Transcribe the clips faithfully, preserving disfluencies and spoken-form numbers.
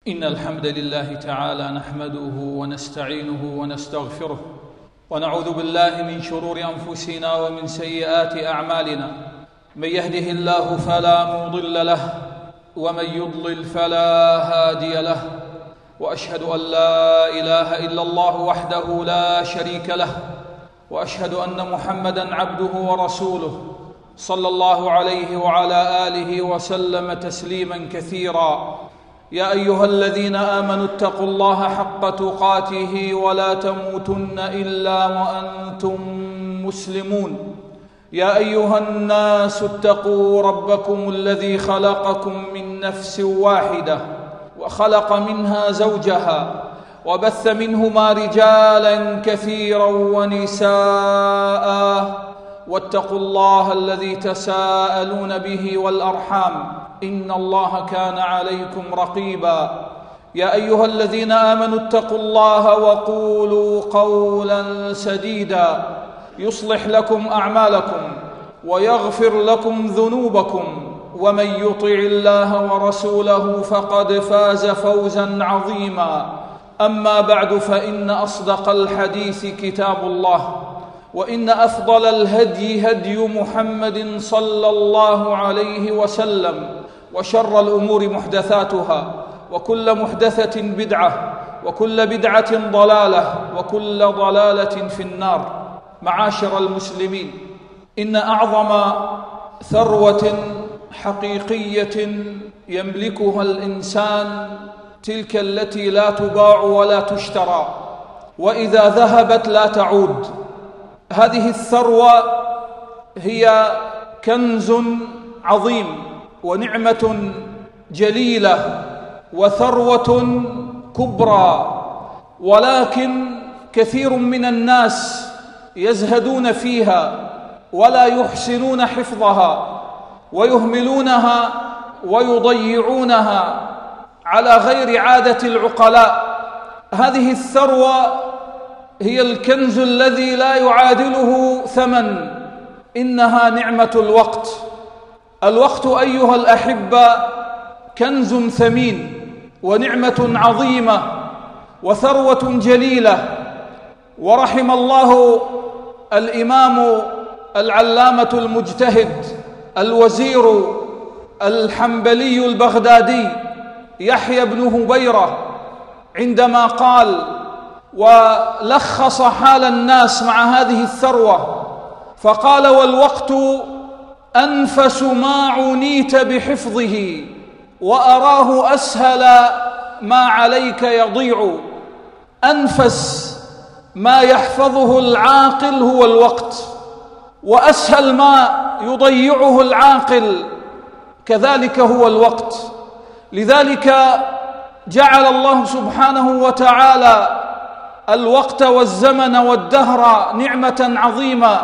إن الحمد لله تعالى نحمده ونستعينه ونستغفره ونعوذ بالله من شرور أنفسنا ومن سيئات أعمالنا. من يهده الله فلا مضل له ومن يضلل فلا هادي له، وأشهد أن لا إله إلا الله وحده لا شريك له، وأشهد أن محمدًا عبده ورسوله صلى الله عليه وعلى آله وسلم تسليمًا كثيرا. يا أيها الذين آمنوا اتقوا الله حق تقاته ولا تموتن إلا وأنتم مسلمون. يا أيها الناس اتقوا ربكم الذي خلقكم من نفس واحدة وخلق منها زوجها وبث منهما رجالا كثيرا ونساء، واتقوا الله الذي تساءلون به والأرحام إن الله كان عليكم رقيبا. يا أيها الذين آمنوا اتقوا الله وقولوا قولا سديدا يصلح لكم أعمالكم ويغفر لكم ذنوبكم، ومن يطع الله ورسوله فقد فاز فوزا عظيما. أما بعد، فإن أصدق الحديث كتاب الله، وإن أفضل الهدي هدي محمد صلى الله عليه وسلم، وشر الأمور محدثاتها، وكل محدثة بدعة، وكل بدعة ضلالة، وكل ضلالة في النار. معاشر المسلمين، إن أعظم ثروة حقيقية يملكها الإنسان تلك التي لا تباع ولا تشترى، وإذا ذهبت لا تعود. هذه الثروة هي كنز عظيم ونعمة جليلة وثروة كبرى، ولكن كثير من الناس يزهدون فيها ولا يحسنون حفظها ويهملونها ويضيعونها على غير عادة العقلاء. هذه الثروة هي الكنز الذي لا يعادله ثمن، إنها نعمة الوقت. الوقت أيها الأحبة كنز ثمين ونعمة عظيمة وثروة جليلة. ورحم الله الإمام العلامة المجتهد الوزير الحنبلي البغدادي يحيى بن هبيرة عندما قال ولخص حال الناس مع هذه الثروة، فقال: والوقت أنفس ما عنيت بحفظه وأراه أسهل ما عليك يضيع. أنفس ما يحفظه العاقل هو الوقت، وأسهل ما يضيعه العاقل كذلك هو الوقت. لذلك جعل الله سبحانه وتعالى الوقت والزمن والدهر نعمة عظيمة،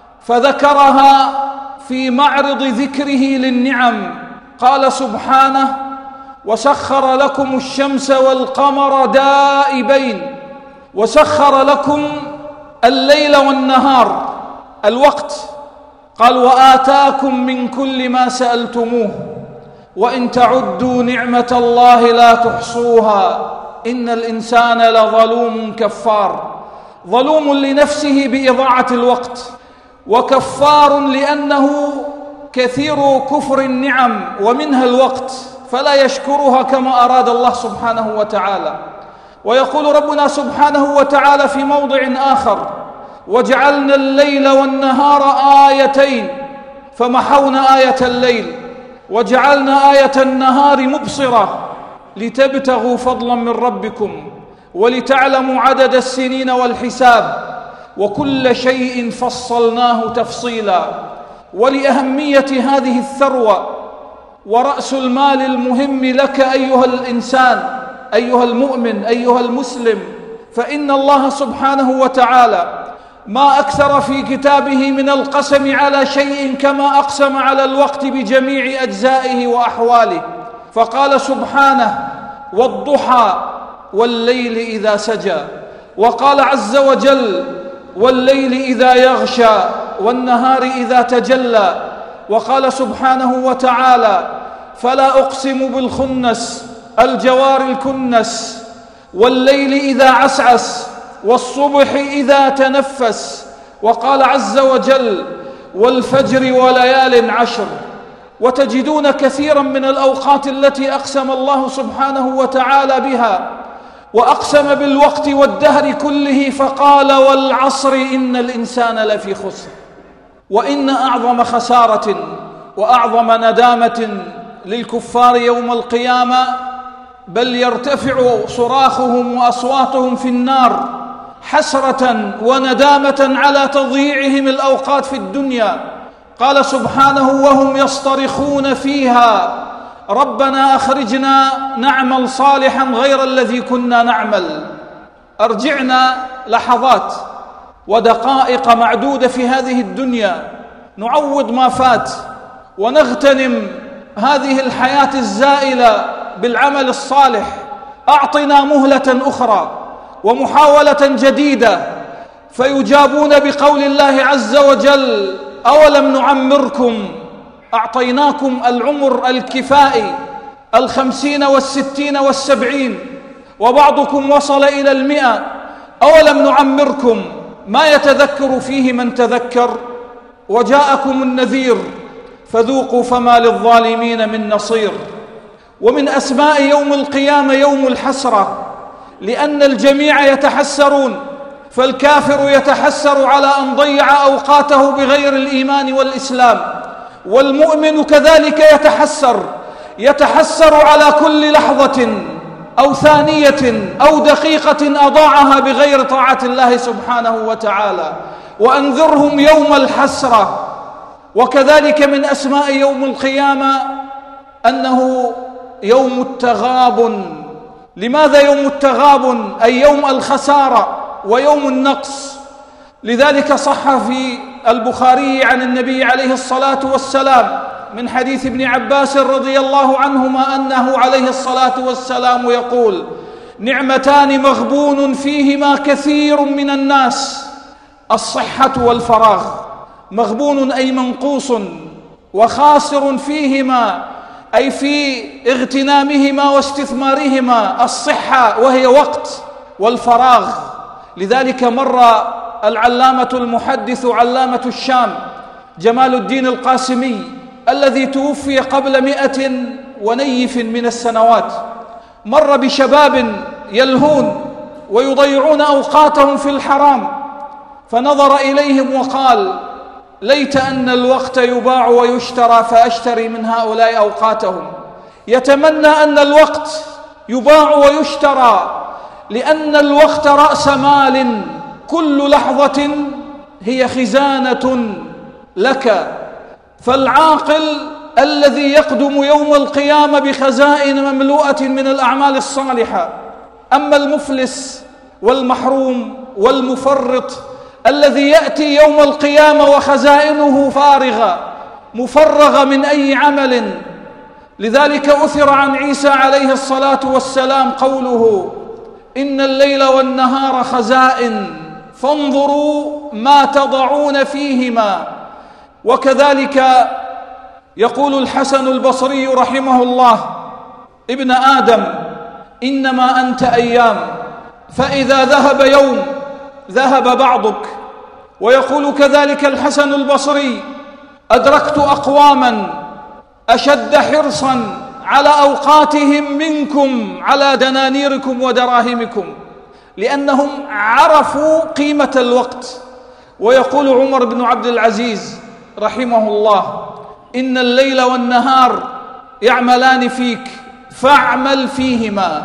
فذكرها في معرض ذكره للنعم. قال سبحانه: وسخر لكم الشمس والقمر دائبين وسخر لكم الليل والنهار. الوقت قال: وآتاكم من كل ما سألتموه وإن تعدوا نعمة الله لا تحصوها إن الإنسان لظلوم كفار. ظلوم لنفسه بإضاعة الوقت، وكفار لأنه كثير كفر النعم ومنها الوقت، فلا يشكرها كما أراد الله سبحانه وتعالى. ويقول ربنا سبحانه وتعالى في موضع آخر: وجعلنا الليل والنهار آيتين فمحونا آية الليل وجعلنا آية النهار مبصرة لتبتغوا فضلا من ربكم ولتعلموا عدد السنين والحساب وكل شيء فصلناه تفصيلا. ولأهمية هذه الثروة ورأس المال المهم لك أيها الإنسان، أيها المؤمن، أيها المسلم، فإن الله سبحانه وتعالى ما أكثر في كتابه من القسم على شيء كما أقسم على الوقت بجميع أجزائه وأحواله. فقال سبحانه: والضحى والليل إذا سجى. وقال عز وجل: والليل إذا يغشى والنهار إذا تجلى. وقال سبحانه وتعالى: فلا أقسم بالخنس الجوار الكنس، والليل إذا عسعس، والصبح إذا تنفس. وقال عز وجل: والفجر وليال عشر. وتجدون كثيرا من الأوقات التي أقسم الله سبحانه وتعالى بها، وأقسم بالوقت والدهر كله فقال: والعصر إن الإنسان لفي خسر. وإن أعظم خسارة وأعظم ندامة للكفار يوم القيامة، بل يرتفع صراخهم وأصواتهم في النار حسرة وندامة على تضييعهم الأوقات في الدنيا. قال سبحانه: وهم يصطرخون فيها ربنا أخرجنا نعمل صالحا غير الذي كنا نعمل. أرجعنا لحظات ودقائق معدودة في هذه الدنيا نعوض ما فات، ونغتنم هذه الحياة الزائلة بالعمل الصالح. أعطنا مهلة أخرى ومحاولة جديدة، فيجابون بقول الله عز وجل: أولم نعمركم، أعطيناكم العمر الكفائي الخمسين والستين والسبعين، وبعضكم وصل إلى المئة. أولم نعمركم ما يتذكر فيه من تذكر، وجاءكم النذير فذوقوا فما للظالمين من نصير. ومن أسماء يوم القيامة يوم الحسرة، لأن الجميع يتحسرون، فالكافر يتحسر على أن ضيع أوقاته بغير الإيمان والإسلام، والمؤمن كذلك يتحسر يتحسر على كل لحظة أو ثانية أو دقيقة أضاعها بغير طاعة الله سبحانه وتعالى. وأنذرهم يوم الحسرة. وكذلك من أسماء يوم القيامة أنه يوم التغابن. لماذا يوم التغابن؟ أي يوم الخسارة ويوم النقص. لذلك صح في البخاري عن النبي عليه الصلاة والسلام من حديث ابن عباس رضي الله عنهما أنه عليه الصلاة والسلام يقول: نعمتان مغبون فيهما كثير من الناس، الصحة والفراغ. مغبون أي منقوص، وخاسر فيهما أي في اغتنامهما واستثمارهما الصحة وهي وقت، والفراغ. لذلك مر العلامة المحدث علامة الشام جمال الدين القاسمي الذي توفي قبل مئة ونيف من السنوات، مر بشباب يلهون ويضيعون أوقاتهم في الحرام، فنظر إليهم وقال: ليت أن الوقت يباع ويشترى فأشتري من هؤلاء أوقاتهم. يتمنى أن الوقت يباع ويشترى، لأن الوقت رأس مال، كل لحظة هي خزانة لك. فالعاقل الذي يقدم يوم القيامة بخزائن مملوءة من الأعمال الصالحة. أما المفلس والمحروم والمفرط الذي يأتي يوم القيامة وخزائنه فارغة مفرغة من أي عمل. لذلك أثر عن عيسى عليه الصلاة والسلام قوله: إن الليل والنهار خزائن فانظروا ما تضعون فيهما. وكذلك يقول الحسن البصري رحمه الله: ابن آدم إنما أنت أيام، فإذا ذهب يوم ذهب بعضك. ويقول كذلك الحسن البصري: أدركت أقواما أشد حرصا على أوقاتهم منكم على دنانيركم ودراهمكم، لأنهم عرفوا قيمة الوقت. ويقول عمر بن عبد العزيز رحمه الله: إن الليل والنهار يعملان فيك فاعمل فيهما.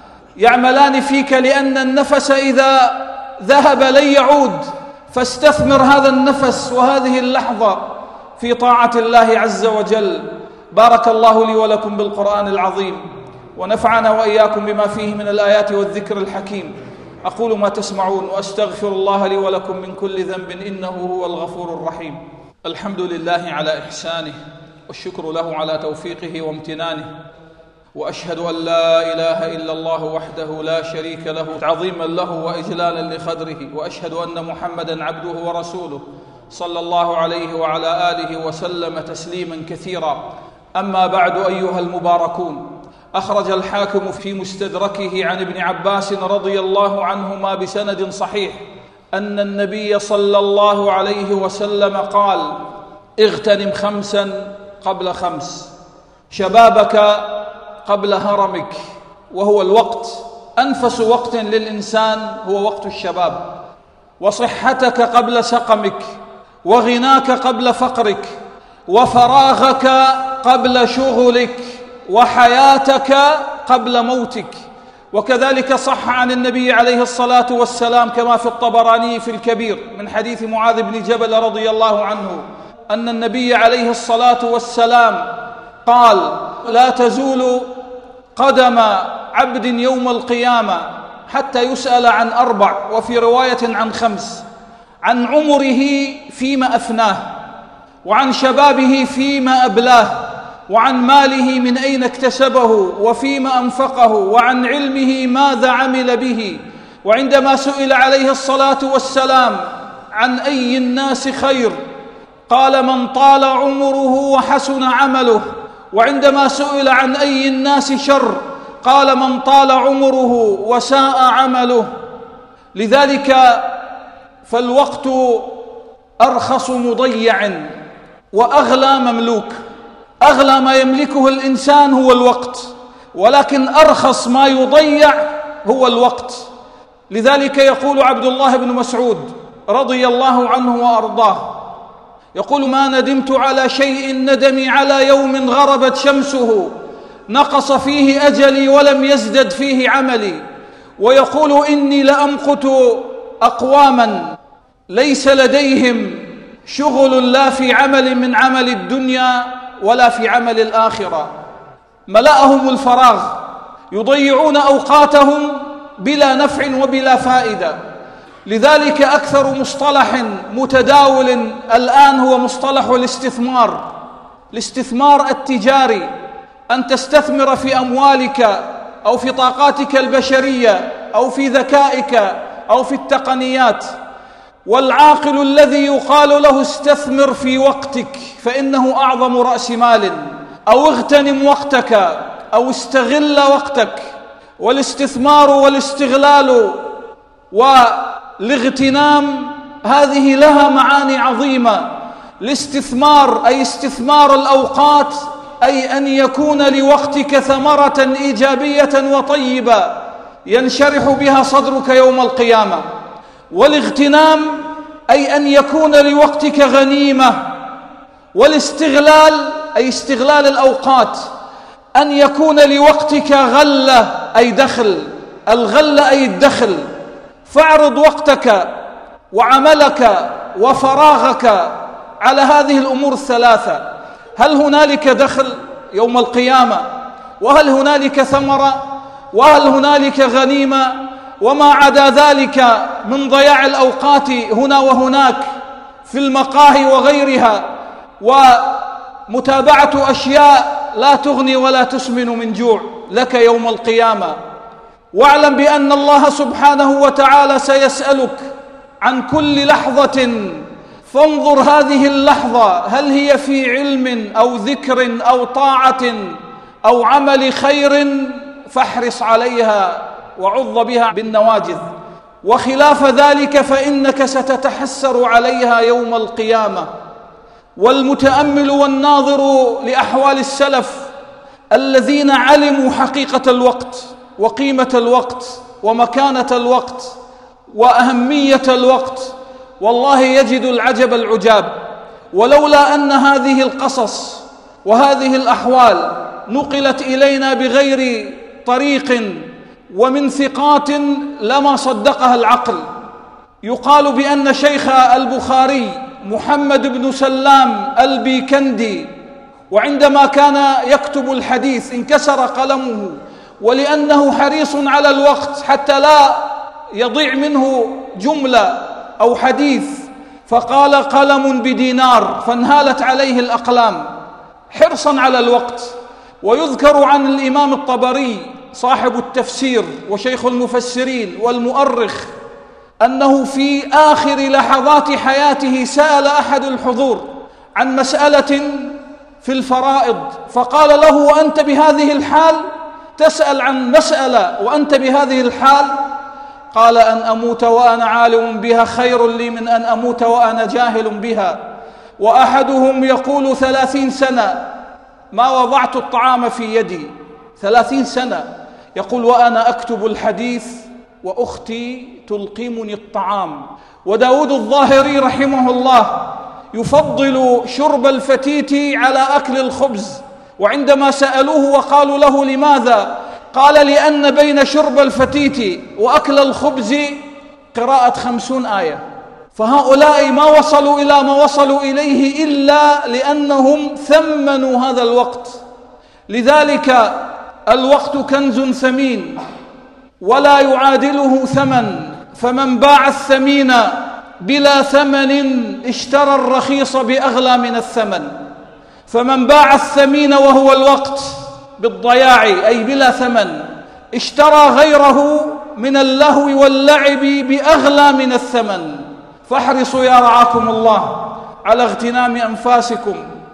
يعملان فيك لأن النفس إذا ذهب لن يعود، فاستثمر هذا النفس وهذه اللحظة في طاعة الله عز وجل. بارك الله لي ولكم بالقرآن العظيم، ونفعنا وإياكم بما فيه من الآيات والذكر الحكيم. أقول ما تسمعون، وأستغفر الله لي ولكم من كل ذنب إنه هو الغفور الرحيم. الحمد لله على إحسانه، والشكر له على توفيقه وامتنانه، وأشهد أن لا إله إلا الله وحده لا شريك له تعظيما له وإجلالا لقدره، وأشهد أن محمدًا عبده ورسوله صلى الله عليه وعلى آله وسلم تسليما كثيرا. أما بعد، أيها المباركون، أخرج الحاكم في مستدركه عن ابن عباس رضي الله عنهما بسند صحيح أن النبي صلى الله عليه وسلم قال: اغتنم خمسا قبل خمس، شبابك قبل هرمك، وهو الوقت. أنفس وقت للإنسان هو وقت الشباب، وصحتك قبل سقمك، وغناك قبل فقرك، وفراغك قبل شغلك، وحياتك قبل موتك. وكذلك صح عن النبي عليه الصلاة والسلام كما في الطبراني في الكبير من حديث معاذ بن جبل رضي الله عنه أن النبي عليه الصلاة والسلام قال: لا تزول قدم عبد يوم القيامة حتى يسأل عن أربع، وفي رواية عن خمس: عن عمره فيما أفناه، وعن شبابه فيما أبلاه، وعن ماله من أين اكتسبه وفيما أنفقه، وعن علمه ماذا عمل به. وعندما سئل عليه الصلاة والسلام عن أي الناس خير قال: من طال عمره وحسن عمله. وعندما سئل عن أي الناس شر قال: من طال عمره وساء عمله. لذلك فالوقت أرخص مضيع وأغلى مملوك. أغلى ما يملكه الإنسان هو الوقت، ولكن أرخص ما يضيع هو الوقت. لذلك يقول عبد الله بن مسعود رضي الله عنه وأرضاه، يقول: ما ندمت على شيء ندمي على يوم غربت شمسه نقص فيه أجلي ولم يزدد فيه عملي. ويقول: إني لأمقت أقواما ليس لديهم شغل لا في عمل من عمل الدنيا ولا في عمل الآخرة، ملأهم الفراغ، يضيعون أوقاتهم بلا نفع وبلا فائدة. لذلك أكثر مصطلح متداول الآن هو مصطلح الاستثمار، الاستثمار التجاري، أن تستثمر في أموالك أو في طاقاتك البشرية أو في ذكائك أو في التقنيات. والعاقل الذي يقال له استثمر في وقتك فإنه أعظم رأس مال، أو اغتنم وقتك أو استغل وقتك. والاستثمار والاستغلال والاغتنام هذه لها معاني عظيمة. الاستثمار أي استثمار الأوقات، أي أن يكون لوقتك ثمرة إيجابية وطيبة ينشرح بها صدرك يوم القيامة. والاغتنام أي أن يكون لوقتك غنيمة. والاستغلال أي استغلال الأوقات، أن يكون لوقتك غلة أي دخل. الغلة أي الدخل. فاعرض وقتك وعملك وفراغك على هذه الأمور الثلاثة. هل هنالك دخل يوم القيامة؟ وهل هنالك ثمرة؟ وهل هنالك غنيمة؟ وما عدا ذلك من ضياع الأوقات هنا وهناك في المقاهي وغيرها، ومتابعة أشياء لا تغني ولا تسمن من جوع لك يوم القيامة. واعلم بأن الله سبحانه وتعالى سيسألك عن كل لحظة، فانظر هذه اللحظة هل هي في علم أو ذكر أو طاعة أو عمل خير، فاحرص عليها وعض بها بالنواجذ، وخلاف ذلك فإنك ستتحسر عليها يوم القيامة. والمتأمل والناظر لأحوال السلف الذين علموا حقيقة الوقت وقيمة الوقت ومكانة الوقت وأهمية الوقت، والله يجد العجب العجاب. ولولا أن هذه القصص وهذه الأحوال نقلت إلينا بغير طريق ومن ثقات لما صدقها العقل. يقال بأن شيخ البخاري محمد بن سلام البيكندي، وعندما كان يكتب الحديث انكسر قلمه، ولأنه حريص على الوقت حتى لا يضيع منه جملة أو حديث، فقال: قلم بدينار، فانهالت عليه الأقلام حرصا على الوقت. ويذكر عن الإمام الطبري صاحب التفسير وشيخ المفسرين والمؤرخ أنه في آخر لحظات حياته سأل أحد الحضور عن مسألة في الفرائض، فقال له: وأنت بهذه الحال؟ تسأل عن مسألة وأنت بهذه الحال؟ قال: أن أموت وأنا عالم بها خير لي من أن أموت وأنا جاهل بها. وأحدهم يقول: ثلاثين سنة ما وضعت الطعام في يدي، ثلاثين سنة يقول: وأنا أكتب الحديث وأختي تلقمني الطعام. وداود الظاهري رحمه الله يفضل شرب الفتيت على أكل الخبز، وعندما سألوه وقالوا له: لماذا؟ قال: لأن بين شرب الفتيت وأكل الخبز قراءة خمسون آية. فهؤلاء ما وصلوا إلى ما وصلوا إليه إلا لأنهم ثمنوا هذا الوقت. لذلك الوقت كنز ثمين ولا يعادله ثمن، فمن باع الثمين بلا ثمن اشترى الرخيص بأغلى من الثمن. فمن باع الثمين وهو الوقت بالضياع أي بلا ثمن اشترى غيره من اللهو واللعب بأغلى من الثمن. فاحرصوا يا رعاكم الله على اغتنام أنفاسكم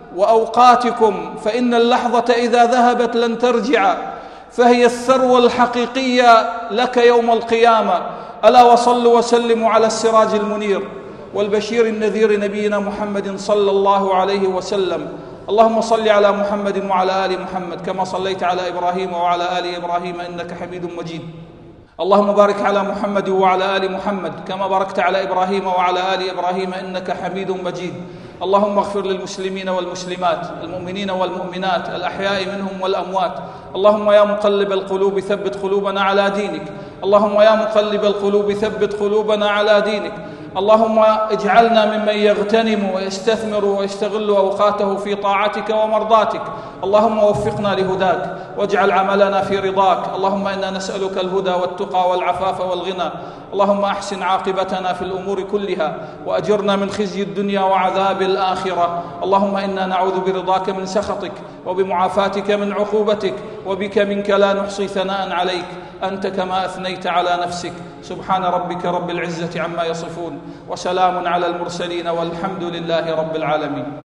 وأوقاتكم، فإن اللحظة إذا ذهبت لن ترجع، فهي الثروة الحقيقية لك يوم القيامة. ألا وصلوا وسلموا على السراج المنير والبشير النذير نبينا محمد صلى الله عليه وسلم. اللهم صل على محمد وعلى آل محمد كما صليت على إبراهيم وعلى آل إبراهيم إنك حميد مجيد. اللهم بارك على محمد وعلى آل محمد كما باركت على إبراهيم وعلى آل إبراهيم إنك حميد مجيد. اللهم اغفر للمسلمين والمسلمات، المؤمنين والمؤمنات، الأحياء منهم والأموات. اللهم يا مقلب القلوب ثبت قلوبنا على دينك. اللهم يا مقلب القلوب ثبت قلوبنا على دينك. اللهم اجعلنا ممن يغتنم ويستثمر ويستغل أوقاته في طاعتك ومرضاتك. اللهم وفقنا لهداك واجعل عملنا في رضاك. اللهم إنا نسألك الهدى والتقى والعفاف والغنى. اللهم أحسن عاقبتنا في الأمور كلها وأجرنا من خزي الدنيا وعذاب الآخرة. اللهم إنا نعوذ برضاك من سخطك وبمعافاتك من عقوبتك، وبك منك لا نحصي ثناء عليك أنت كما أثنيت على نفسك. سبحان ربك رب العزة عما يصفون، وسلام على المرسلين، والحمد لله رب العالمين.